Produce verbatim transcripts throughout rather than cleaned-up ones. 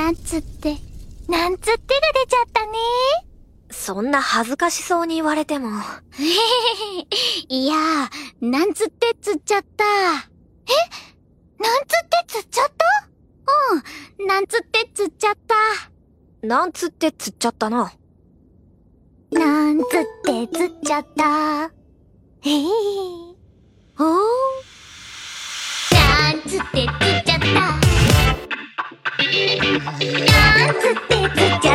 なんつって、なんつってが出ちゃったね。 そんな恥ずかしそうに言われても。 いやー、なんつってつっちゃった。え？なんつってつっちゃった？うん、なんつってつっちゃった。 なんつってつっちゃったな。 なんつってつっちゃった。えへへ。 おー。 なんつってつっちゃった。なんつってつっちゃった。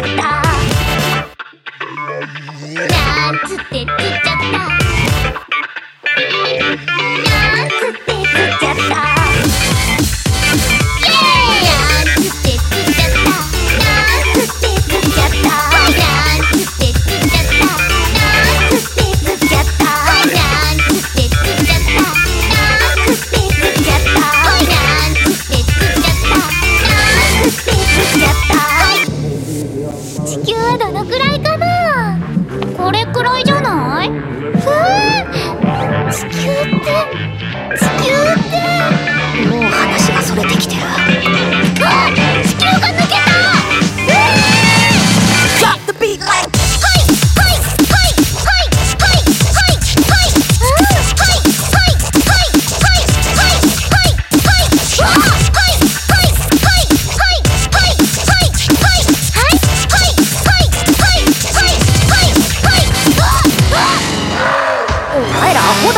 なんつってつっちゃった。なんつってつっちゃった。なんつってつっちゃった。イエーイ！なんつってつっちゃった。なんつってつっちゃった。なんつってつっちゃった。なんつってつっちゃった。なんつってつっちゃった。なんつってつっちゃった。なんつってつっちゃった。なんつってつっちゃった。地球はどのくらいかな？これくらいじゃない？ふぅ、地球って地球ってもう話がそれてきてる。 あっ、地球が抜けた！うー！ Drop the beat like はいはいはいはいはいはいはいうんはいはいはいはいはいはいはいわあはいはいはいはいはいはいはいはいはいはいはいはいはいあっお前らアホだ。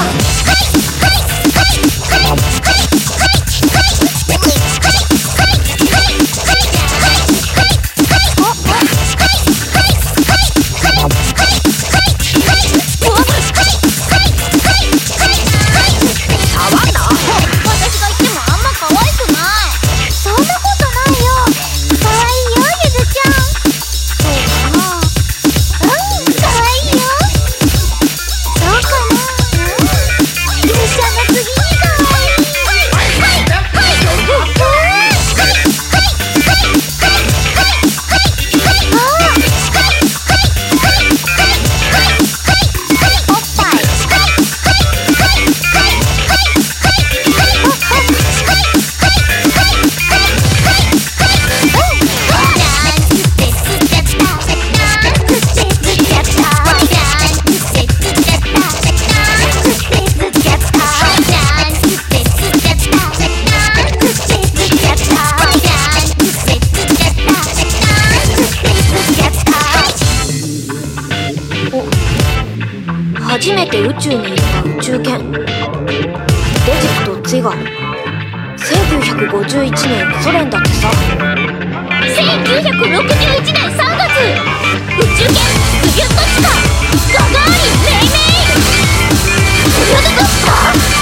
初めて宇宙に行った宇宙犬エジプトツィガー。せんきゅうひゃくごじゅういちねんソ連だってさ。 せんきゅうひゃくろくじゅういちねんさんがつ宇宙犬ズギュッとチカガガーリンメイメイズギュッとチカ